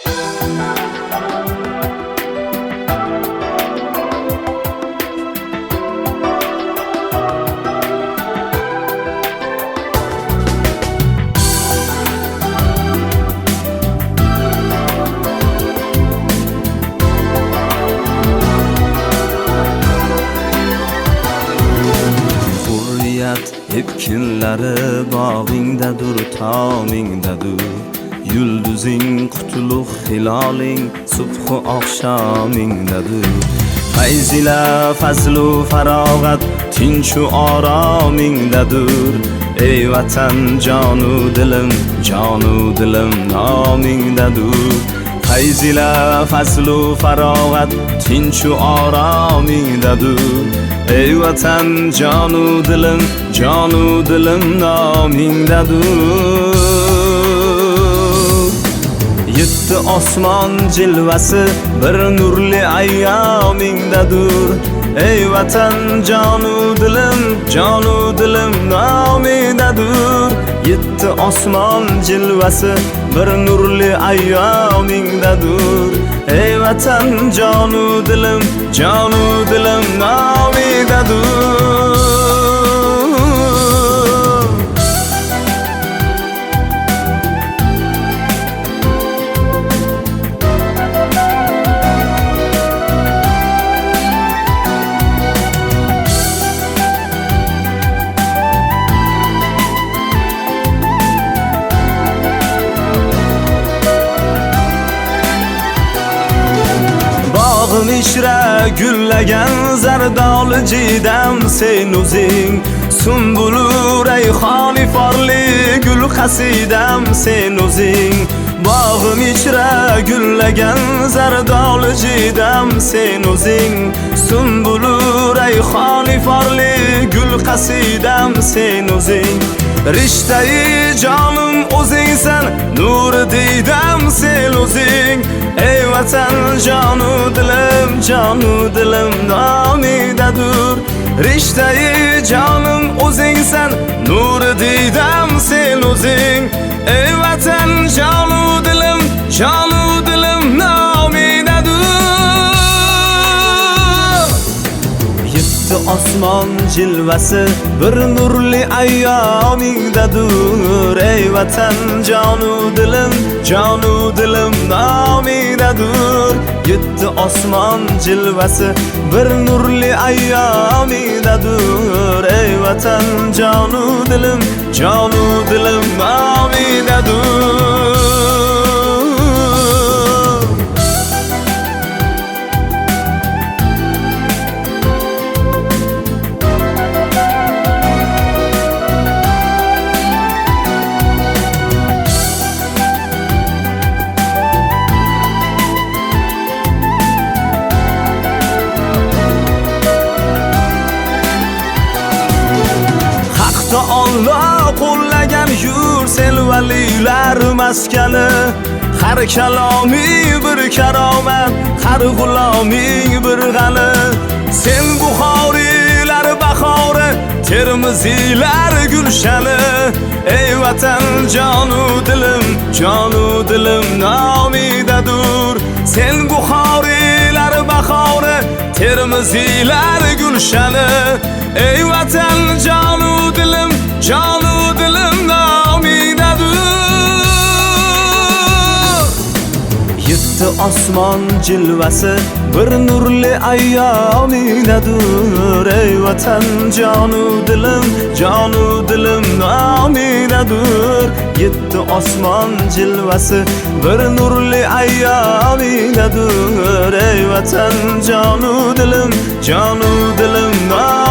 Epkinlari bog'ingdadur, tomingdadur. Yulduzing qutlug' hiloling subhu oqshomingdadur. Fayzila fazlu farog'at tinchu oromingdadur. Ey vatan jonu dilim nomingdadur. Fayzila fazlu farog'at tinchu oromingdadur. Ey vatan jonu dilim nomingdadur. Yetti osmon jilvasi bir nurli ayyomingdadur. Ey vatan jonu dilim nomingdadur. Yetti osmon jilvasi bir nurli ayyomingdadur. Ey vatan jonu dilim nomingdadur. Ishra gullagan zardoli jidam sen o'zing. Sumbulu rayhoni forli gul qasidam sen o'zing. Bog'im ichra gullagan zardoli jidam sen o'zing. Sumbulu rayhoni forli gul qasidam sen o'zing. Rishtai jonim o'zingsan, nur diydam sen o'zing. Ey vatan jonu dilim nomingdadur. Rishtai jonim o'zingsan, nur diydam sen o'zing. Ey vatan jonu dilim nomingdadur. Yetti osmon jilvasi bir nurli ayyomingdadur. Ey vatan jonu dilim nomingdadur. Yetti osmon jilvasi bir nurli ayyomingdadur. Ey vatan jonu dilim nomingdadur. Allah qo'llagan yur sen valilar maskani. Har kaloming bir karomat, har g'uloming bir g'ani. Sen Buxoriylar bahori, Termiziylar gulshani. Ey vatan jonu dilim nomingdadur. Sen Buxoriylar bahori, Termiziylar gulshani. Ey vatan jonu dilim nomingdadur. Yetti osmon jilvasi bir nurli ayyomingdadur. Ey vatan jonu dilim nomingdadur. Yetti osmon jilvasi bir nurli ayyomingdadur. Ey vatan jonu dilim nomingdadur.